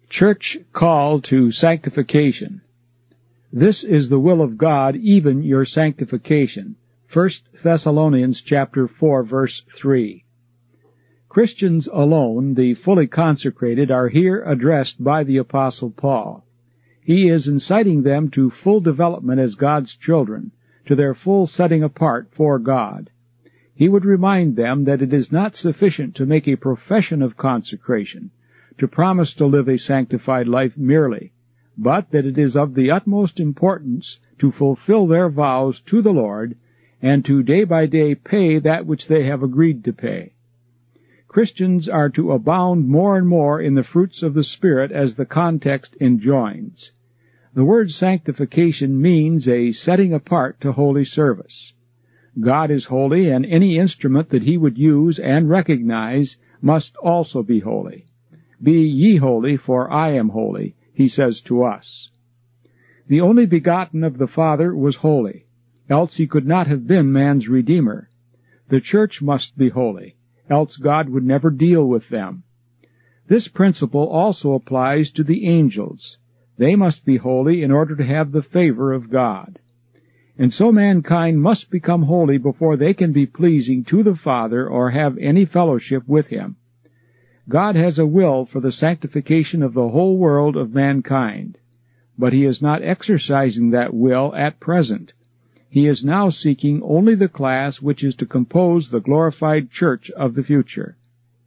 Church call to sanctification. This is the will of God, even your sanctification. 1 Thessalonians chapter 4, verse 3. Christians alone, the fully consecrated, are here addressed by the Apostle Paul. He is inciting them to full development as God's children, to their full setting apart for God. He would remind them that it is not sufficient to make a profession of consecration, to promise to live a sanctified life merely, but that it is of the utmost importance to fulfill their vows to the Lord and to day by day pay that which they have agreed to pay. Christians are to abound more and more in the fruits of the Spirit as the context enjoins. The word sanctification means a setting apart to holy service. God is holy, and any instrument that He would use and recognize must also be holy. Be ye holy, for I am holy, He says to us. The only begotten of the Father was holy, else He could not have been man's Redeemer. The church must be holy, else God would never deal with them. This principle also applies to the angels. They must be holy in order to have the favor of God. And so mankind must become holy before they can be pleasing to the Father or have any fellowship with Him. God has a will for the sanctification of the whole world of mankind, but He is not exercising that will at present. He is now seeking only the class which is to compose the glorified church of the future.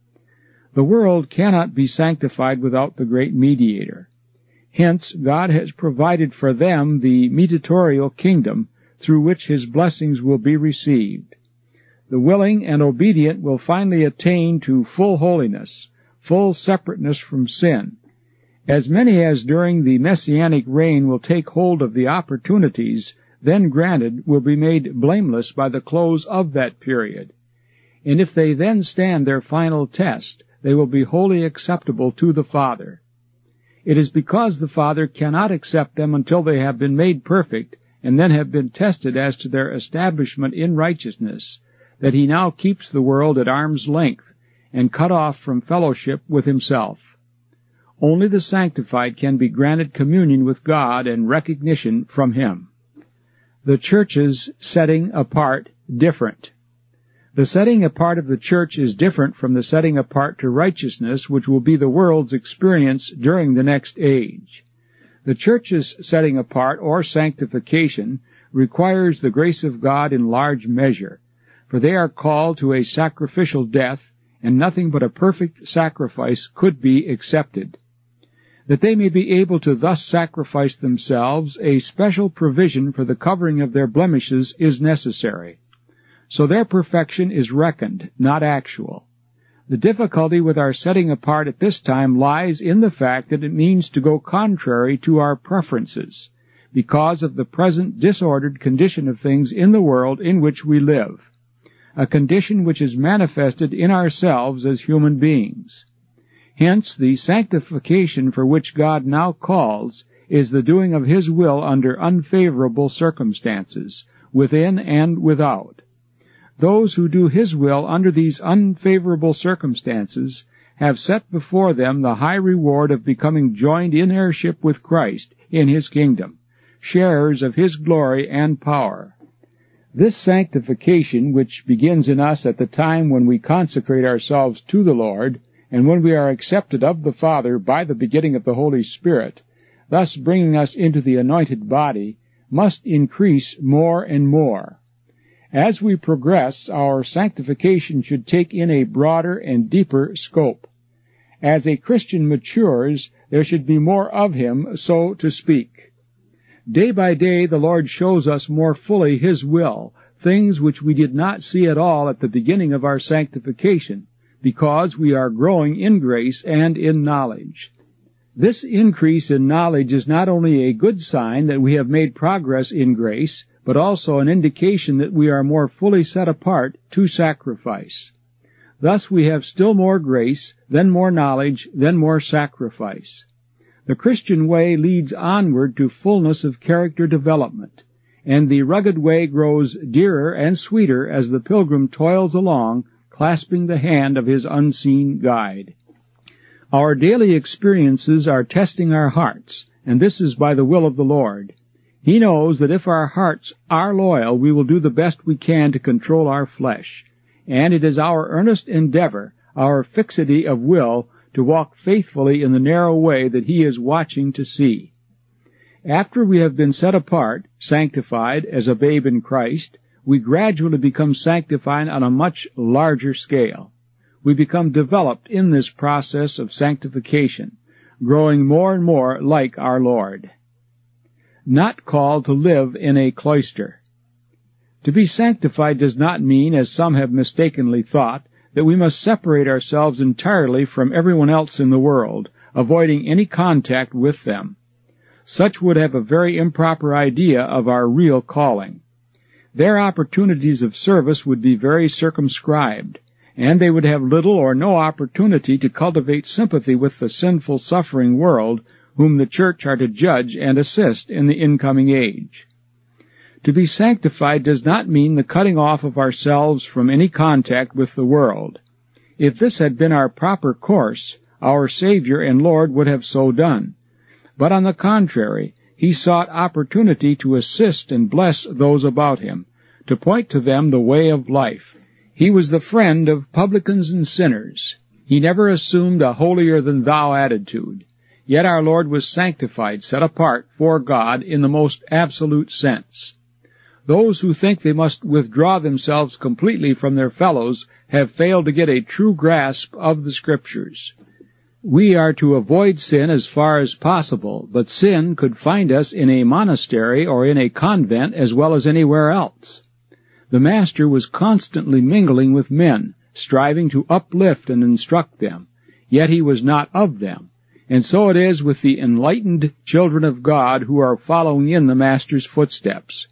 The world cannot be sanctified without the great mediator. Hence, God has provided for them the mediatorial kingdom through which His blessings will be received. The willing and obedient will finally attain to full holiness, full separateness from sin. As many as during the Messianic reign will take hold of the opportunities then granted will be made blameless by the close of that period. And if they then stand their final test, they will be wholly acceptable to the Father. It is because the Father cannot accept them until they have been made perfect and then have been tested as to their establishment in righteousness, that He now keeps the world at arm's length and cut off from fellowship with Himself. Only the sanctified can be granted communion with God and recognition from Him. The church's setting apart different. The setting apart of the church is different from the setting apart to righteousness which will be the world's experience during the next age. The church's setting apart, or sanctification, requires the grace of God in large measure, for they are called to a sacrificial death, and nothing but a perfect sacrifice could be accepted. That they may be able to thus sacrifice themselves, a special provision for the covering of their blemishes is necessary. So their perfection is reckoned, not actual. The difficulty with our setting apart at this time lies in the fact that it means to go contrary to our preferences, because of the present disordered condition of things in the world in which we live, a condition which is manifested in ourselves as human beings. Hence, the sanctification for which God now calls is the doing of His will under unfavorable circumstances, within and without. Those who do His will under these unfavorable circumstances have set before them the high reward of becoming joined in heirship with Christ in His kingdom, sharers of His glory and power. This sanctification, which begins in us at the time when we consecrate ourselves to the Lord, and when we are accepted of the Father by the begetting of the Holy Spirit, thus bringing us into the anointed body, must increase more and more. As we progress, our sanctification should take in a broader and deeper scope. As a Christian matures, there should be more of him, so to speak. Day by day, the Lord shows us more fully His will, things which we did not see at all at the beginning of our sanctification, because we are growing in grace and in knowledge. This increase in knowledge is not only a good sign that we have made progress in grace, but also an indication that we are more fully set apart to sacrifice. Thus we have still more grace, then more knowledge, then more sacrifice. The Christian way leads onward to fullness of character development, and the rugged way grows dearer and sweeter as the pilgrim toils along, clasping the hand of his unseen guide. Our daily experiences are testing our hearts, and this is by the will of the Lord. He knows that if our hearts are loyal, we will do the best we can to control our flesh, and it is our earnest endeavor, our fixity of will, to walk faithfully in the narrow way that He is watching to see. After we have been set apart, sanctified as a babe in Christ, we gradually become sanctified on a much larger scale. We become developed in this process of sanctification, growing more and more like our Lord. Not called to live in a cloister. To be sanctified does not mean, as some have mistakenly thought, that we must separate ourselves entirely from everyone else in the world, avoiding any contact with them. Such would have a very improper idea of our real calling. Their opportunities of service would be very circumscribed, and they would have little or no opportunity to cultivate sympathy with the sinful, suffering world whom the church are to judge and assist in the incoming age. To be sanctified does not mean the cutting off of ourselves from any contact with the world. If this had been our proper course, our Savior and Lord would have so done. But on the contrary, He sought opportunity to assist and bless those about Him, to point to them the way of life. He was the friend of publicans and sinners. He never assumed a holier-than-thou attitude. Yet our Lord was sanctified, set apart for God in the most absolute sense. Those who think they must withdraw themselves completely from their fellows have failed to get a true grasp of the Scriptures. We are to avoid sin as far as possible, but sin could find us in a monastery or in a convent as well as anywhere else. The Master was constantly mingling with men, striving to uplift and instruct them, yet He was not of them. And so it is with the enlightened children of God who are following in the Master's footsteps.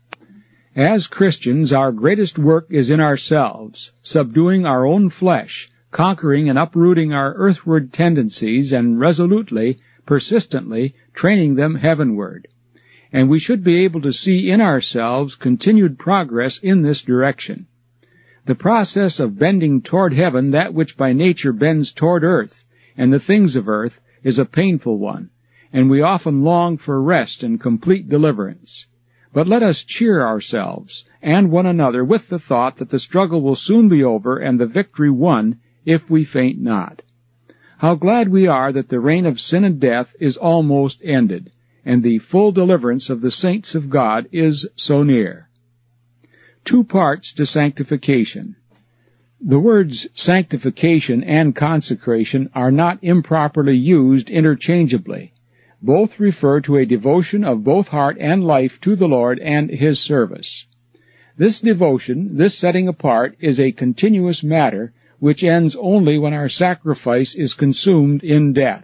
As Christians, our greatest work is in ourselves, subduing our own flesh, conquering and uprooting our earthward tendencies, and resolutely, persistently training them heavenward. And we should be able to see in ourselves continued progress in this direction. The process of bending toward heaven that which by nature bends toward earth and the things of earth is a painful one, and we often long for rest and complete deliverance. But let us cheer ourselves and one another with the thought that the struggle will soon be over and the victory won if we faint not. How glad we are that the reign of sin and death is almost ended, and the full deliverance of the saints of God is so near. 2 parts to sanctification. The words sanctification and consecration are not improperly used interchangeably. Both refer to a devotion of both heart and life to the Lord and His service. This devotion, this setting apart, is a continuous matter which ends only when our sacrifice is consumed in death.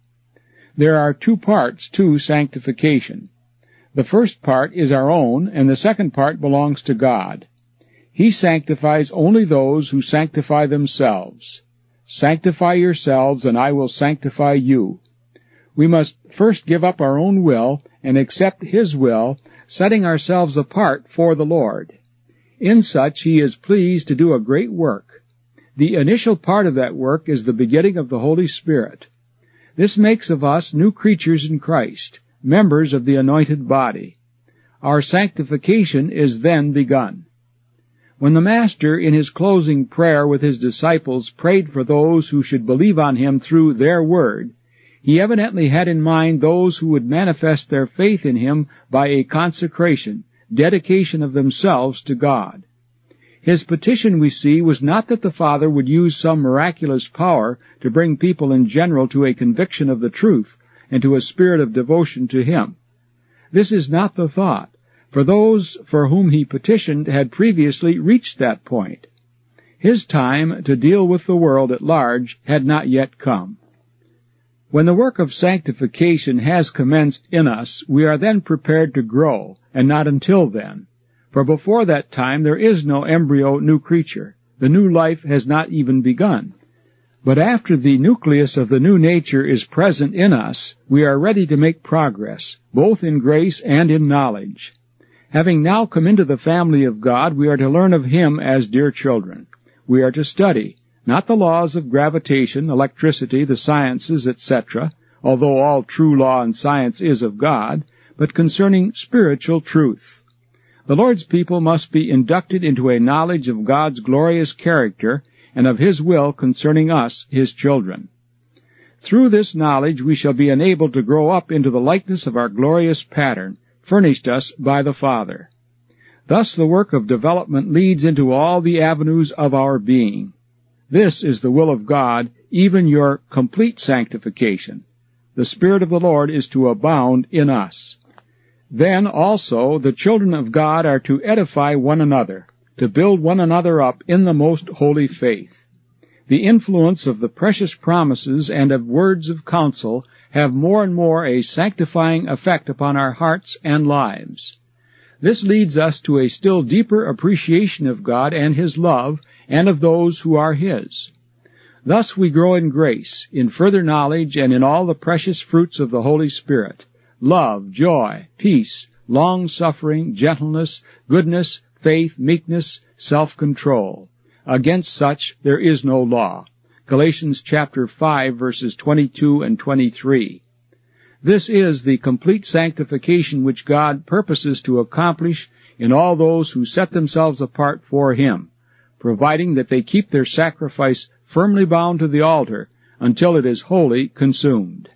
There are 2 parts to sanctification. The first part is our own, and the second part belongs to God. He sanctifies only those who sanctify themselves. Sanctify yourselves, and I will sanctify you. We must first give up our own will and accept His will, setting ourselves apart for the Lord. In such He is pleased to do a great work. The initial part of that work is the beginning of the Holy Spirit. This makes of us new creatures in Christ, members of the anointed body. Our sanctification is then begun. When the Master, in His closing prayer with His disciples, prayed for those who should believe on Him through their word, He evidently had in mind those who would manifest their faith in Him by a consecration, dedication of themselves to God. His petition, we see, was not that the Father would use some miraculous power to bring people in general to a conviction of the truth and to a spirit of devotion to Him. This is not the thought, for those for whom He petitioned had previously reached that point. His time to deal with the world at large had not yet come. When the work of sanctification has commenced in us, we are then prepared to grow, and not until then. For before that time there is no embryo new creature. The new life has not even begun. But after the nucleus of the new nature is present in us, we are ready to make progress, both in grace and in knowledge. Having now come into the family of God, we are to learn of Him as dear children. We are to study, not the laws of gravitation, electricity, the sciences, etc., although all true law and science is of God, but concerning spiritual truth. The Lord's people must be inducted into a knowledge of God's glorious character and of His will concerning us, His children. Through this knowledge we shall be enabled to grow up into the likeness of our glorious pattern, furnished us by the Father. Thus the work of development leads into all the avenues of our being. This is the will of God, even your complete sanctification. The Spirit of the Lord is to abound in us. Then also the children of God are to edify one another, to build one another up in the most holy faith. The influence of the precious promises and of words of counsel have more and more a sanctifying effect upon our hearts and lives. This leads us to a still deeper appreciation of God and His love and of those who are His. Thus we grow in grace, in further knowledge, and in all the precious fruits of the Holy Spirit: love, joy, peace, long-suffering, gentleness, goodness, faith, meekness, self-control. Against such there is no law. Galatians chapter 5, verses 22 and 23. This is the complete sanctification which God purposes to accomplish in all those who set themselves apart for Him, providing that they keep their sacrifice firmly bound to the altar until it is wholly consumed.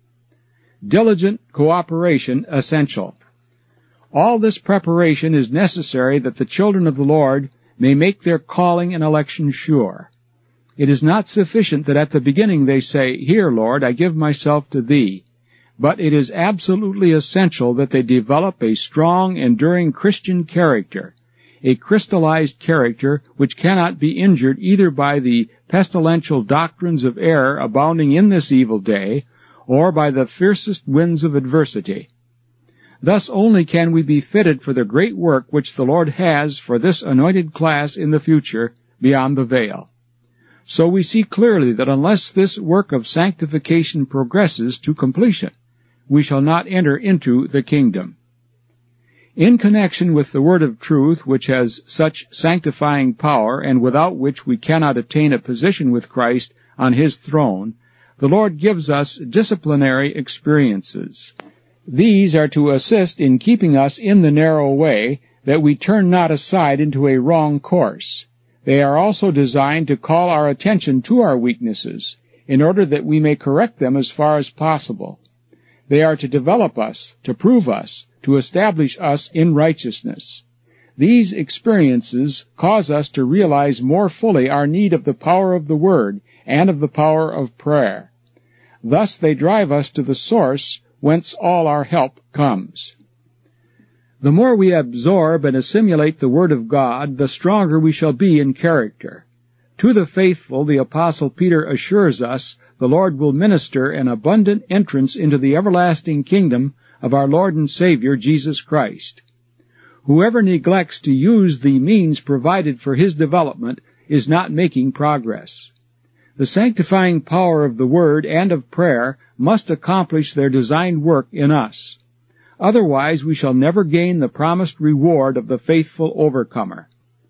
Diligent cooperation essential. All this preparation is necessary that the children of the Lord may make their calling and election sure. It is not sufficient that at the beginning they say, "Here, Lord, I give myself to Thee," but it is absolutely essential that they develop a strong, enduring Christian character, a crystallized character which cannot be injured either by the pestilential doctrines of error abounding in this evil day, or by the fiercest winds of adversity. Thus only can we be fitted for the great work which the Lord has for this anointed class in the future beyond the veil. So we see clearly that unless this work of sanctification progresses to completion, we shall not enter into the kingdom. In connection with the word of truth, which has such sanctifying power and without which we cannot attain a position with Christ on His throne, the Lord gives us disciplinary experiences. These are to assist in keeping us in the narrow way, that we turn not aside into a wrong course. They are also designed to call our attention to our weaknesses, in order that we may correct them as far as possible. They are to develop us, to prove us, to establish us in righteousness. These experiences cause us to realize more fully our need of the power of the Word and of the power of prayer. Thus they drive us to the source whence all our help comes. The more we absorb and assimilate the Word of God, the stronger we shall be in character. To the faithful, the Apostle Peter assures us, the Lord will minister an abundant entrance into the everlasting kingdom of our Lord and Savior, Jesus Christ. Whoever neglects to use the means provided for his development is not making progress. The sanctifying power of the Word and of prayer must accomplish their designed work in us. Otherwise we shall never gain the promised reward of the faithful overcomer.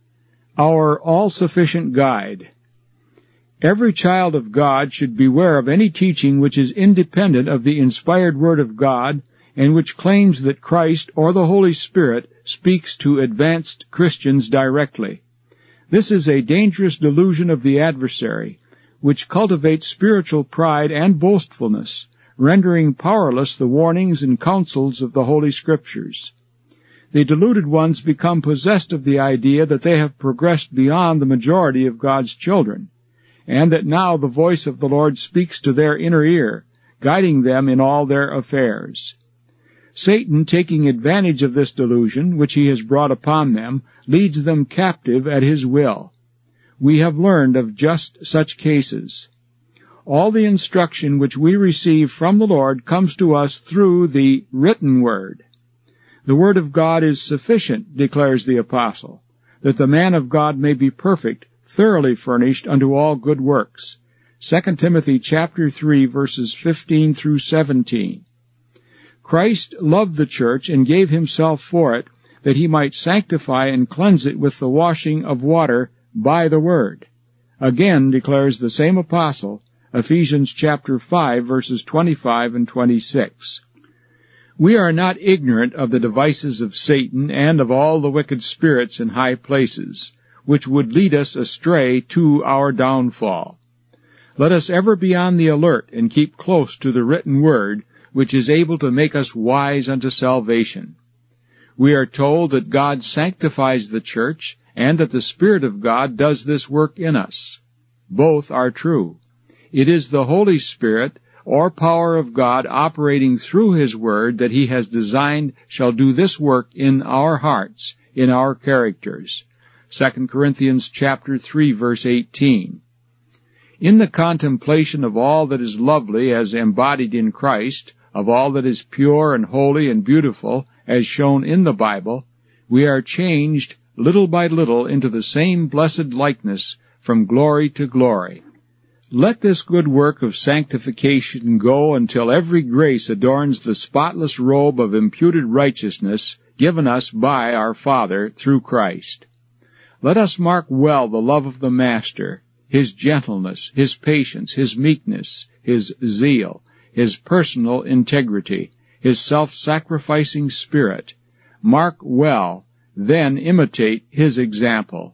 Our all-sufficient guide. Every child of God should beware of any teaching which is independent of the inspired Word of God and which claims that Christ or the Holy Spirit speaks to advanced Christians directly. This is a dangerous delusion of the adversary, which cultivates spiritual pride and boastfulness, rendering powerless the warnings and counsels of the Holy Scriptures. The deluded ones become possessed of the idea that they have progressed beyond the majority of God's children, and that now the voice of the Lord speaks to their inner ear, guiding them in all their affairs. Satan, taking advantage of this delusion, which he has brought upon them, leads them captive at his will. We have learned of just such cases. All the instruction which we receive from the Lord comes to us through the written Word. The Word of God is sufficient, declares the Apostle, that the man of God may be perfect, thoroughly furnished unto all good works. 2 Timothy chapter 3, verses 15 through 17. Christ loved the church and gave himself for it, that he might sanctify and cleanse it with the washing of water by the Word. Again declares the same apostle, Ephesians chapter 5, verses 25 and 26. We are not ignorant of the devices of Satan and of all the wicked spirits in high places, which would lead us astray to our downfall. Let us ever be on the alert and keep close to the written word, which is able to make us wise unto salvation. We are told that God sanctifies the church, and that the Spirit of God does this work in us. Both are true. It is the Holy Spirit, or power of God operating through His Word that He has designed shall do this work in our hearts, in our characters. 2 Corinthians chapter 3, verse 18. In the contemplation of all that is lovely as embodied in Christ, of all that is pure and holy and beautiful as shown in the Bible, we are changed little by little into the same blessed likeness from glory to glory. Let this good work of sanctification go until every grace adorns the spotless robe of imputed righteousness given us by our Father through Christ. Let us mark well the love of the Master, His gentleness, His patience, His meekness, His zeal, His personal integrity, His self-sacrificing spirit. Mark well, then imitate His example.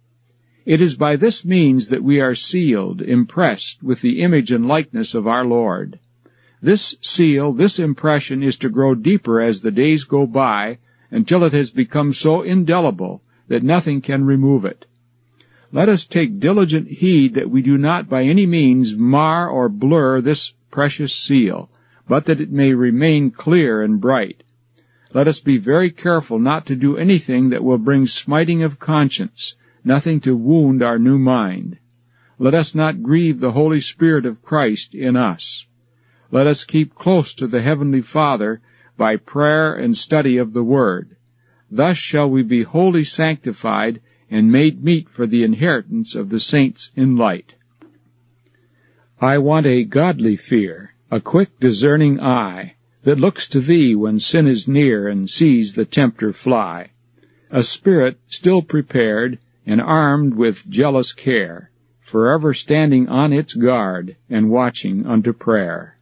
It is by this means that we are sealed, impressed with the image and likeness of our Lord. This seal, this impression, is to grow deeper as the days go by, until it has become so indelible that nothing can remove it. Let us take diligent heed that we do not by any means mar or blur this precious seal, but that it may remain clear and bright. Let us be very careful not to do anything that will bring smiting of conscience, nothing to wound our new mind. Let us not grieve the Holy Spirit of Christ in us. Let us keep close to the Heavenly Father by prayer and study of the Word. Thus shall we be wholly sanctified and made meet for the inheritance of the saints in light. I want a godly fear, a quick discerning eye, that looks to Thee when sin is near and sees the tempter fly, a spirit still prepared and armed with jealous care, forever standing on its guard and watching unto prayer.